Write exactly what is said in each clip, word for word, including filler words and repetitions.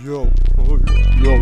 Yo, yo,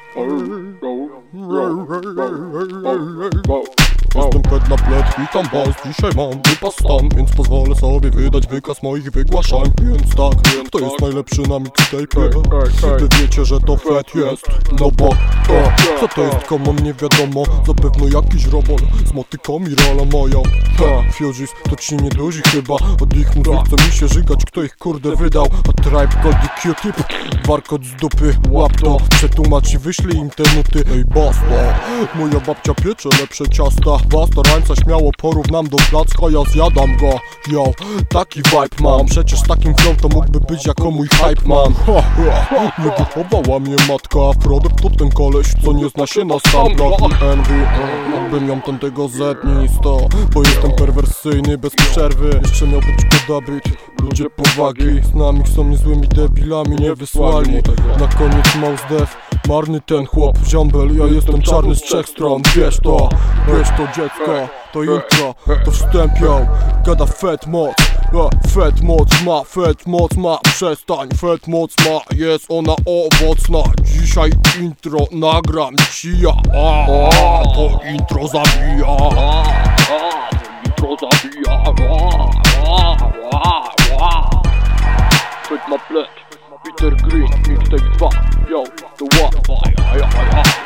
jestem pet na plec, witam was, dzisiaj mam wypas stan, więc pozwolę sobie wydać wykaz moich wygłaszań. Więc tak, to jest najlepszy na mixtape. Wy wiecie, że to fet jest, no bo to, co to jest, komu nie wiadomo. Zapewne jakiś robot z motykami, rola moja. Ha, Fugees to ci nie duzi chyba, od ich muzyk chce mi się żygać, kto ich kurde wydał. A Tribe Called Q-Tip, warkot z dupy, łap to, przetłumacz i wyślij im te nuty. Ej basta, moja babcia piecze lepsze ciasta. Basta rańca śmiało porównam do placka, ja zjadam go. Yo, taki vibe mam, przecież takim flow to mógłby być jako mój hype man. Ha, ha, nie wychowała mnie matka, Frodek to ten koleś, co nie zna się na samplach i envy. Jakbym ją ten tego zetnij sto, bo jestem perwersyjny bez przerwy. Jeszcze miał być kodabit, ludzie powagi z nami są niezłymi debilami, nie wysłali. Na koniec mouse dev, marny ten chłop, ziombel, ja jestem czarny z trzech stron. Wiesz to, wiesz to dziecko, to intro, to wstęp, yo, gada fet moc. Fet moc ma, fet moc ma, przestań, fet moc ma, jest ona owocna. Dzisiaj intro nagram ci ja, a, a, to intro zabija, a, a, to intro zabija, a, a, a, a. Fet na plec, Peter Green, mixtape dwa, yo, to one, a, a, a, a.